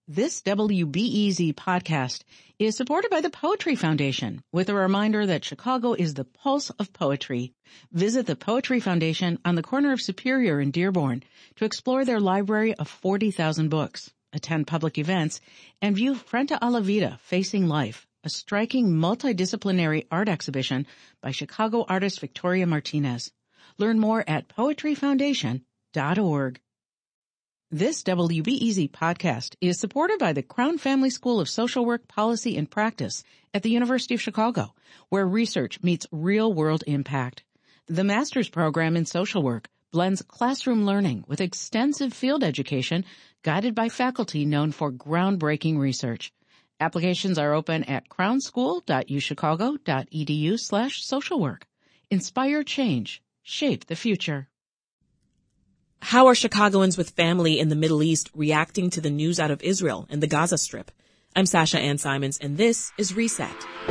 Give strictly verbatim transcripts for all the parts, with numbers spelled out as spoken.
This W B E Z podcast is supported by the Poetry Foundation with a reminder that Chicago is the pulse of poetry. Visit the Poetry Foundation on the corner of Superior and Dearborn to explore their library of forty thousand books, attend public events, and view Frente a la Vida, Facing Life, a striking multidisciplinary art exhibition by Chicago artist Victoria Martinez. Learn more at poetry foundation dot org. This W B E Z podcast is supported by the Crown Family School of Social Work, Policy, and Practice at the University of Chicago, where research meets real-world impact. The master's program in social work blends classroom learning with extensive field education guided by faculty known for groundbreaking research. Applications are open at crownschool dot u chicago dot e d u slash social work. Inspire change. Shape the future. How are Chicagoans with family in the Middle East reacting to the news out of Israel and the Gaza Strip? I'm Sasha Ann Simons, and this is Reset.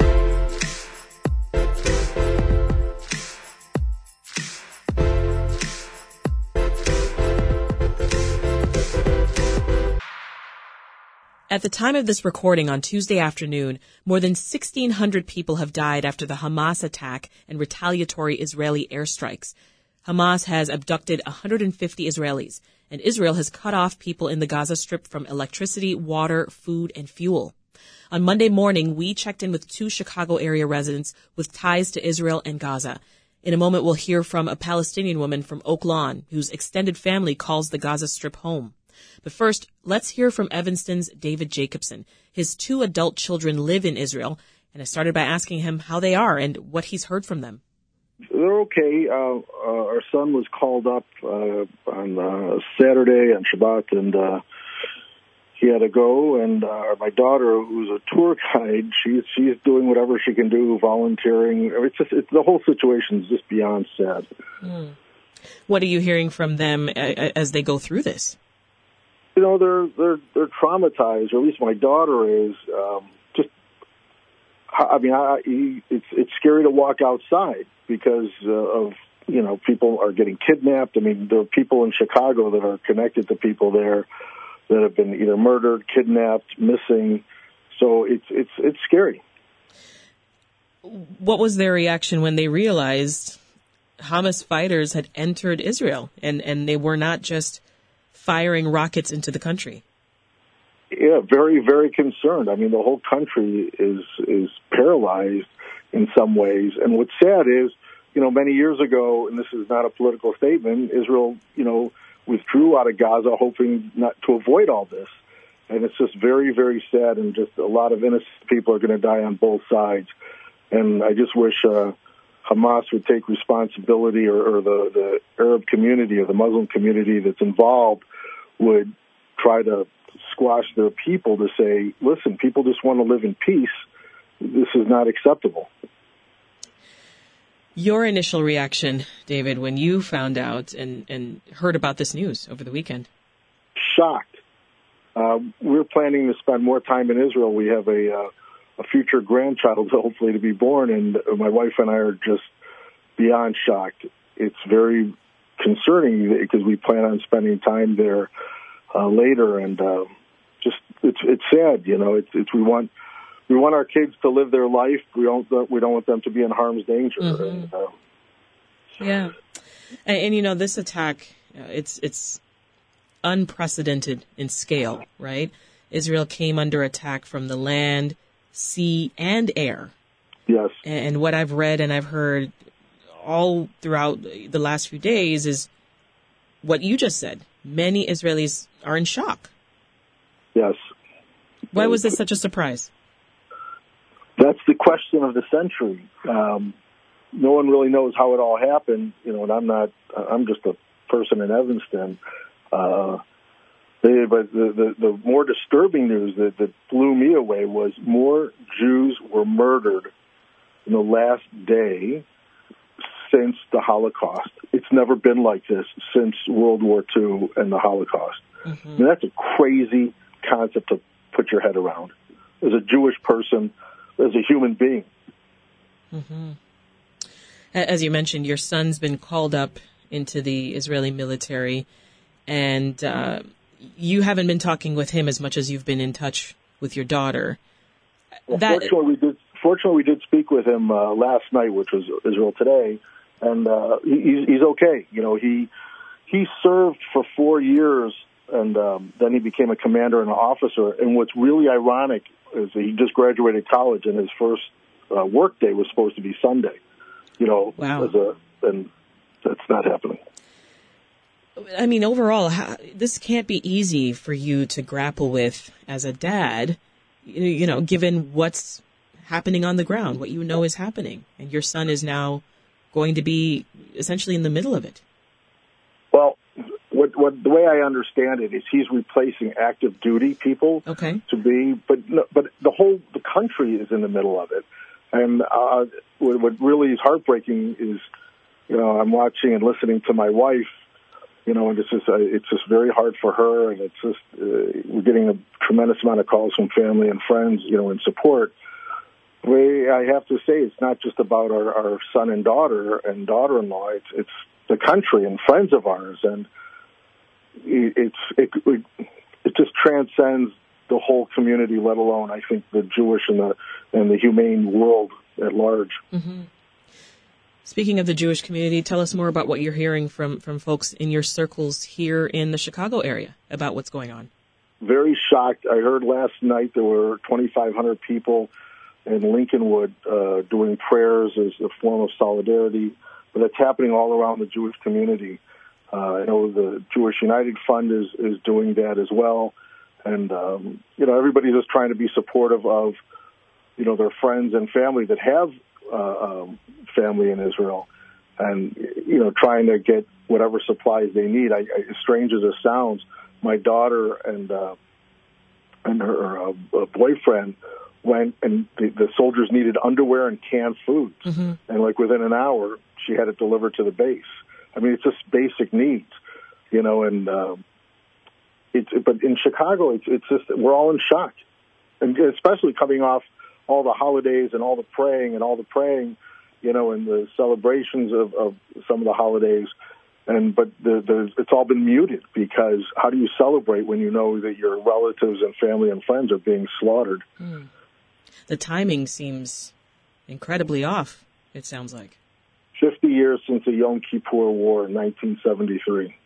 At the time of this recording on Tuesday afternoon, more than sixteen hundred people have died after the Hamas attack and retaliatory Israeli airstrikes. Hamas has abducted one hundred fifty Israelis, and Israel has cut off people in the Gaza Strip from electricity, water, food, and fuel. On Monday morning, we checked in with two Chicago area residents with ties to Israel and Gaza. In a moment, we'll hear from a Palestinian woman from Oak Lawn, whose extended family calls the Gaza Strip home. But first, let's hear from Evanston's David Jacobson. His two adult children live in Israel, and I started by asking him how they are and what he's heard from them. They're okay. Uh, uh, our son was called up uh, on uh, Saturday on Shabbat, and uh, he had to go. And uh, my daughter, who's a tour guide, she's she's doing whatever she can do, volunteering. It's just it's, the whole situation is just beyond sad. Mm. What are you hearing from them as they go through this? You know, they're they're they're traumatized, or at least my daughter is. Um, just, I mean, I, it's it's scary to walk outside because uh, of, you know, people are getting kidnapped. I mean, there are people in Chicago that are connected to people there that have been either murdered, kidnapped, missing. So it's it's it's scary. What was their reaction when they realized Hamas fighters had entered Israel and, and they were not just firing rockets into the country? Yeah, very, very concerned. I mean, the whole country is is paralyzed in some ways. And what's sad is, you know, many years ago, and this is not a political statement, Israel, you know, withdrew out of Gaza hoping not to avoid all this. And it's just very, very sad, and just a lot of innocent people are going to die on both sides. And I just wish uh, Hamas would take responsibility, or, or the, the Arab community or the Muslim community that's involved would try to squash their people to say, listen, people just want to live in peace. This is not acceptable. Your initial reaction, David, when you found out and, and heard about this news over the weekend? Shocked. Uh, we're planning to spend more time in Israel. We have a, uh, a future grandchild, hopefully, to be born, and my wife and I are just beyond shocked. It's very concerning because we plan on spending time there uh, later, and uh, just it's it's sad. You know, it's, it's we want. We want our kids to live their life. We don't. We don't want them to be in harm's danger. Mm-hmm. And, uh, yeah, and, and you know, this attack, uh, it's it's unprecedented in scale, right? Israel came under attack from the land, sea, and air. Yes. And, and what I've read and I've heard all throughout the last few days is what you just said. Many Israelis are in shock. Yes. Why was this such a surprise? That's the question of the century. Um, no one really knows how it all happened, you know, and I'm not, I'm just a person in Evanston. Uh, they, but the, the, the more disturbing news that, that blew me away was more Jews were murdered in the last day since the Holocaust. It's never been like this since World War Two and the Holocaust. Mm-hmm. I mean, that's a crazy concept to put your head around. As a Jewish person, as a human being. Mm-hmm. As you mentioned, your son's been called up into the Israeli military, and uh, you haven't been talking with him as much as you've been in touch with your daughter. Well, that, fortunately, we did. Fortunately, we did speak with him uh, last night, which was Israel Today, and uh, he, he's, he's okay. You know, he he served for four years, and um, then he became a commander and an officer. And what's really ironic is that he just graduated college, and his first uh, work day was supposed to be Sunday. You know, wow. as a, and that's not happening. I mean, overall, how, this can't be easy for you to grapple with as a dad, you know, given what's happening on the ground, what you know is happening. And your son is now going to be essentially in the middle of it. Well, what, what the way I understand it is he's replacing active duty people okay. to be, but but the whole the country is in the middle of it. And uh, what, what really is heartbreaking is, you know, I'm watching and listening to my wife. You know, and it's just, uh, it's just very hard for her, and it's just, uh, we're getting a tremendous amount of calls from family and friends, you know, in support. We, I have to say, it's not just about our, our son and daughter and daughter-in-law, it's, it's the country and friends of ours, and it's, it, it, it just transcends the whole community, let alone, I think, the Jewish and the, and the humane world at large. Mm-hmm. Speaking of the Jewish community, tell us more about what you're hearing from, from folks in your circles here in the Chicago area about what's going on. Very shocked. I heard last night there were twenty-five hundred people in Lincolnwood uh, doing prayers as a form of solidarity, but it's happening all around the Jewish community. Uh, I know the Jewish United Fund is, is doing that as well. And, um, you know, everybody's just trying to be supportive of, you know, their friends and family that have Uh, um, family in Israel, and you know, trying to get whatever supplies they need. I, I, as strange as it sounds, my daughter and uh, and her uh, boyfriend went, and the, the soldiers needed underwear and canned foods, mm-hmm. and like within an hour, she had it delivered to the base. I mean, it's just basic needs, you know. And uh, it's but in Chicago, it's it's just we're all in shock, and especially coming off all the holidays and all the praying and all the praying, you know, and the celebrations of, of some of the holidays. And but the, the, it's all been muted because how do you celebrate when you know that your relatives and family and friends are being slaughtered? Mm. The timing seems incredibly off, it sounds like. fifty years since the Yom Kippur War in nineteen seventy-three.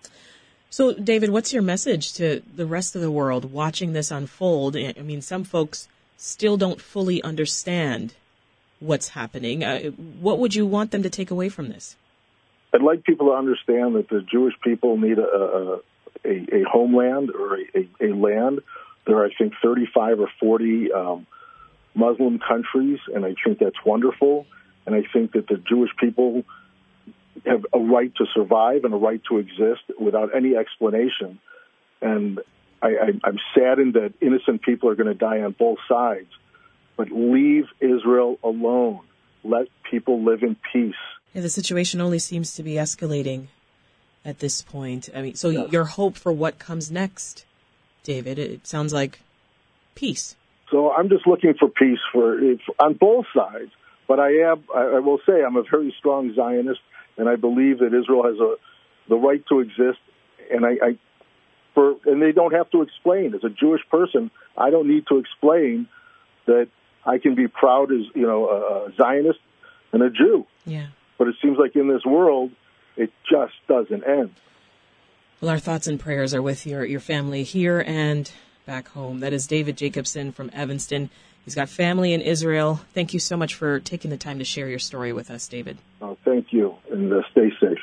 So, David, what's your message to the rest of the world watching this unfold? I mean, some folks still don't fully understand what's happening. Uh, what would you want them to take away from this? I'd like people to understand that the Jewish people need a, a, a, a homeland or a, a, a land. There are, I think, thirty-five or forty um, Muslim countries, and I think that's wonderful. And I think that the Jewish people have a right to survive and a right to exist without any explanation. And I, I, I'm saddened that innocent people are going to die on both sides, but leave Israel alone. Let people live in peace. Yeah, the situation only seems to be escalating at this point. I mean, so yeah. your hope for what comes next, David, it sounds like peace. So I'm just looking for peace for on both sides. But I am, I will say, I'm a very strong Zionist, and I believe that Israel has a the right to exist. And I, I For, and they don't have to explain. As a Jewish person, I don't need to explain that I can be proud as, you know, a Zionist and a Jew. Yeah. But it seems like in this world, it just doesn't end. Well, our thoughts and prayers are with your, your family here and back home. That is David Jacobson from Evanston. He's got family in Israel. Thank you so much for taking the time to share your story with us, David. Oh, thank you, and uh, stay safe.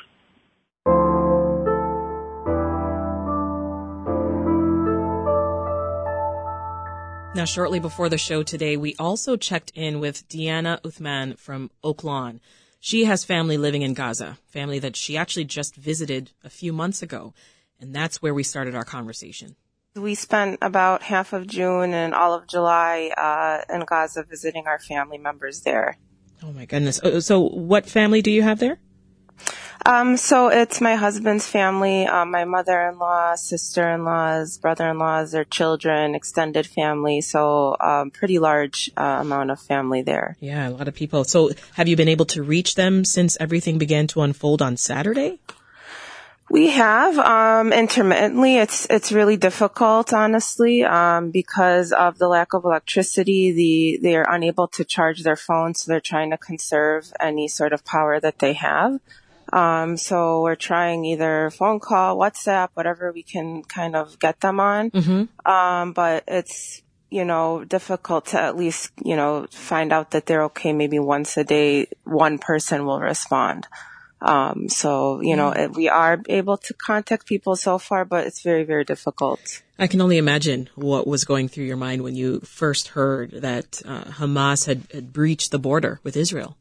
Now, shortly before the show today, we also checked in with Deanna Uthman from Oak Lawn. She has family living in Gaza, family that she actually just visited a few months ago, and that's where we started our conversation. We spent about half of June and all of July uh, in Gaza visiting our family members there. Oh, my goodness. So what family do you have there? Um, so it's my husband's family, um, my mother-in-law, sister-in-laws, brother-in-laws, their children, extended family. So um, pretty large uh, amount of family there. Yeah, a lot of people. So have you been able to reach them since everything began to unfold on Saturday? We have, um, intermittently. It's, it's really difficult, honestly, um, because of the lack of electricity. The, they are unable to charge their phones, so they're trying to conserve any sort of power that they have. Um, so we're trying either phone call, WhatsApp, whatever we can kind of get them on. Mm-hmm. Um, but it's, you know, difficult to at least, you know, find out that they're okay. Maybe once a day, one person will respond. Um, so, you know, it, we are able to contact people so far, but it's very, very difficult. I can only imagine what was going through your mind when you first heard that uh, Hamas had, had breached the border with Israel.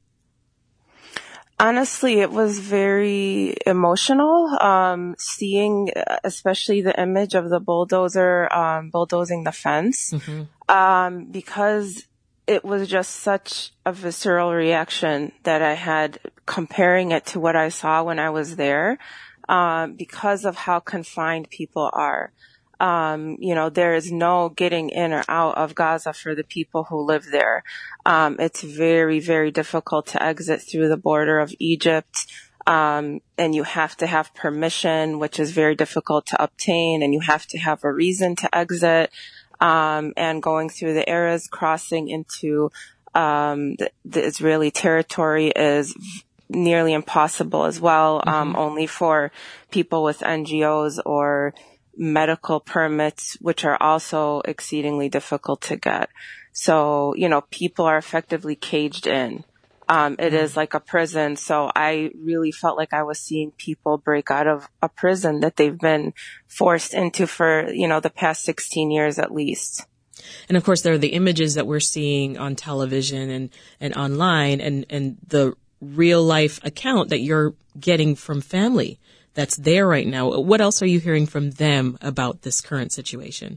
Honestly, it was very emotional, um, seeing especially the image of the bulldozer um, bulldozing the fence, mm-hmm. um, because it was just such a visceral reaction that I had comparing it to what I saw when I was there, um, because of how confined people are. Um, you know, there is no getting in or out of Gaza for the people who live there. Um, it's very, very difficult to exit through the border of Egypt. Um, and you have to have permission, which is very difficult to obtain, and you have to have a reason to exit. Um, and going through the Erez crossing into, um, the, the Israeli territory is nearly impossible as well, mm-hmm. um, only for people with N G Os or medical permits, which are also exceedingly difficult to get. So, you know, people are effectively caged in. Um, it mm-hmm. is like a prison. So I really felt like I was seeing people break out of a prison that they've been forced into for, you know, the past sixteen years at least. And of course, there are the images that we're seeing on television and, and online, and, and the real life account that you're getting from family that's there right now. What else are you hearing from them about this current situation?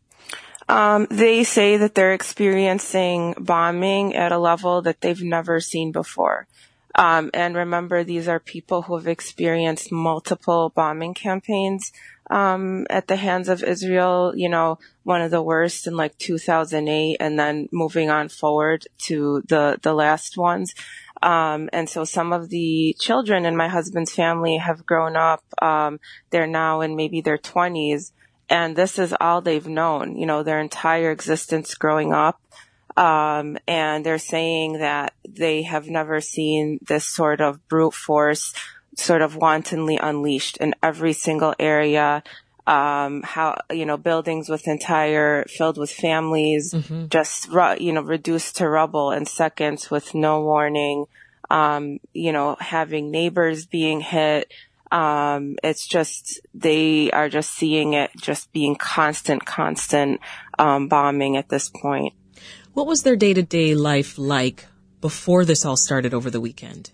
Um, they say that they're experiencing bombing at a level that they've never seen before. Um, and remember, these are people who have experienced multiple bombing campaigns um, at the hands of Israel, you know, one of the worst in like two thousand eight, and then moving on forward to the, the last ones. Um, and so some of the children in my husband's family have grown up. Um, they're now in maybe their twenties. And this is all they've known, you know, their entire existence growing up. Um, and they're saying that they have never seen this sort of brute force sort of wantonly unleashed in every single area. Um, how, you know, buildings with entire, filled with families, mm-hmm. just, you know, reduced to rubble in seconds with no warning. Um, you know, having neighbors being hit. Um, it's just, they are just seeing it just being constant, constant, um, bombing at this point. What was their day-to-day life like before this all started over the weekend?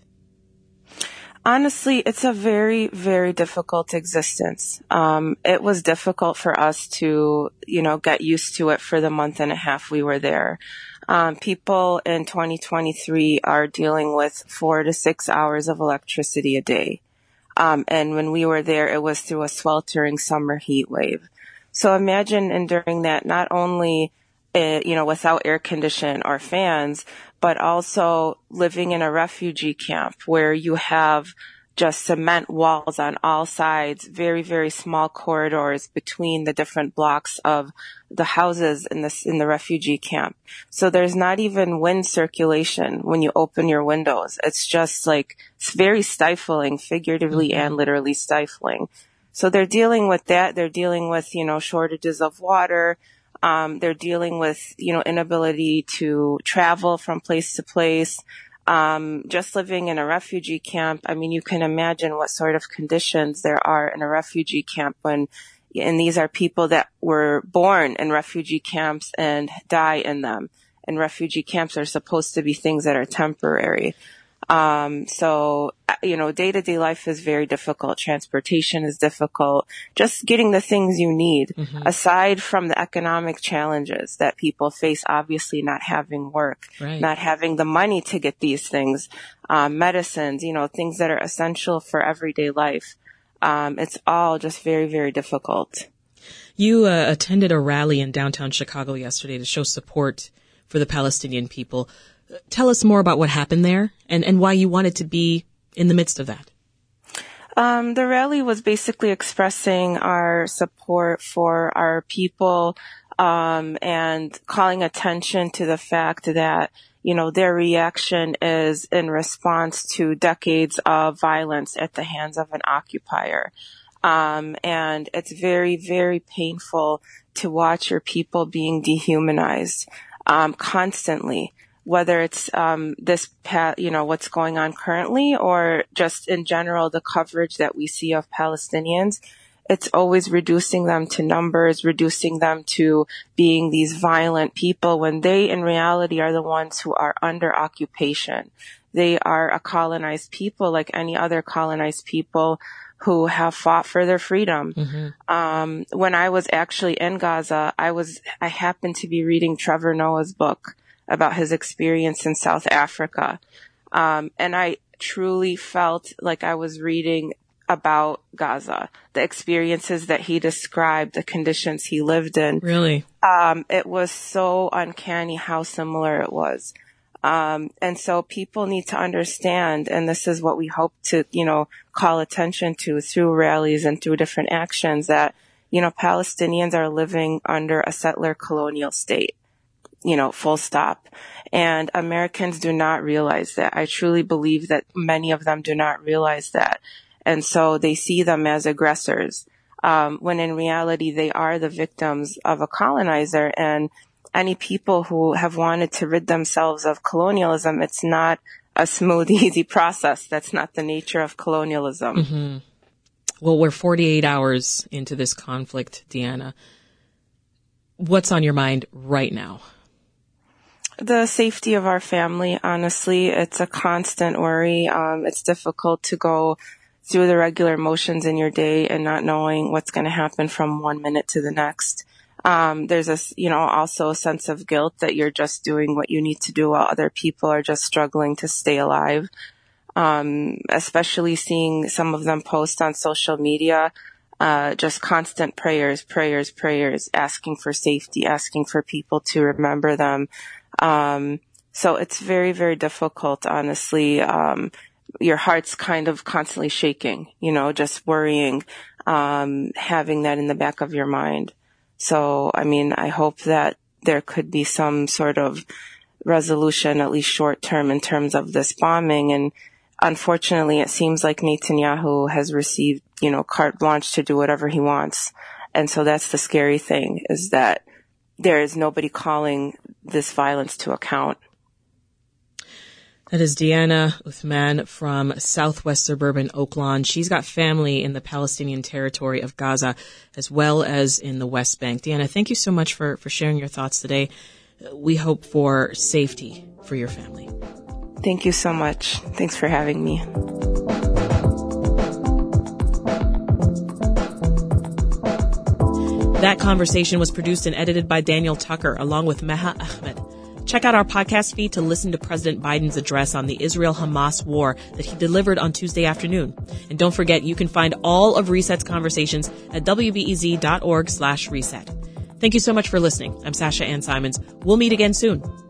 Honestly, it's a very, very difficult existence. Um, it was difficult for us to, you know, get used to it for the month and a half we were there. Um, people in twenty twenty-three are dealing with four to six hours of electricity a day. Um, and when we were there, it was through a sweltering summer heat wave. So imagine enduring that not only, uh, you know, without air condition or fans, but also living in a refugee camp where you have just cement walls on all sides, very, very small corridors between the different blocks of the houses in this, in the refugee camp. So there's not even wind circulation when you open your windows. It's just like, it's very stifling, figuratively mm-hmm. and literally stifling. So they're dealing with that. They're dealing with, you know, shortages of water. Um, they're dealing with, you know, inability to travel from place to place. Um, just living in a refugee camp, I mean, you can imagine what sort of conditions there are in a refugee camp when, and these are people that were born in refugee camps and die in them. And refugee camps are supposed to be things that are temporary. Um, so, you know, day-to-day life is very difficult. Transportation is difficult. Just getting the things you need, mm-hmm. aside from the economic challenges that people face, obviously not having work, right. not having the money to get these things, um, medicines, you know, things that are essential for everyday life. Um, it's all just very, very difficult. You uh, attended a rally in downtown Chicago yesterday to show support for the Palestinian people. Tell us more about what happened there and, and why you wanted to be in the midst of that. Um, the rally was basically expressing our support for our people, um, and calling attention to the fact that, you know, their reaction is in response to decades of violence at the hands of an occupier. Um, and it's very, very painful to watch your people being dehumanized, um, constantly. Whether it's um, this, pa- you know, what's going on currently, or just in general the coverage that we see of Palestinians, it's always reducing them to numbers, reducing them to being these violent people when they, in reality, are the ones who are under occupation. They are a colonized people like any other colonized people who have fought for their freedom. Mm-hmm. Um, when I was actually in Gaza, I was I happened to be reading Trevor Noah's book about his experience in South Africa. Um, and I truly felt like I was reading about Gaza, the experiences that he described, the conditions he lived in. Really? Um, it was so uncanny how similar it was. Um, and so people need to understand, and this is what we hope to, you know, call attention to through rallies and through different actions, that, you know, Palestinians are living under a settler colonial state. You know, full stop. And Americans do not realize that. I truly believe that many of them do not realize that. And so they see them as aggressors, um, when in reality they are the victims of a colonizer. And any people who have wanted to rid themselves of colonialism, it's not a smooth, easy process. That's not the nature of colonialism. Mm-hmm. Well, we're forty-eight hours into this conflict, Deanna. What's on your mind right now? The safety of our family, honestly. It's a constant worry. Um, it's difficult to go through the regular motions in your day and not knowing what's going to happen from one minute to the next. Um, there's a, you know, also a sense of guilt that you're just doing what you need to do while other people are just struggling to stay alive. Um, especially seeing some of them post on social media, uh, just constant prayers, prayers, prayers, asking for safety, asking for people to remember them. Um, so it's very, very difficult, honestly. Um, your heart's kind of constantly shaking, you know, just worrying, um, having that in the back of your mind. So, I mean, I hope that there could be some sort of resolution, at least short term, in terms of this bombing. And unfortunately, it seems like Netanyahu has received, you know, carte blanche to do whatever he wants. And so that's the scary thing, is that there is nobody calling this violence to account. That is Deanna Uthman from southwest suburban Oak Lawn. She's got family in the Palestinian territory of Gaza as well as in the West Bank. Deanna, thank you so much for, for sharing your thoughts today. We hope for safety for your family. Thank you so much. Thanks for having me. That conversation was produced and edited by Daniel Tucker along with Meha Ahmed. Check out our podcast feed to listen to President Biden's address on the Israel-Hamas war that he delivered on Tuesday afternoon. And don't forget, you can find all of Reset's conversations at wbez.org slash reset. Thank you so much for listening. I'm Sasha Ann Simons. We'll meet again soon.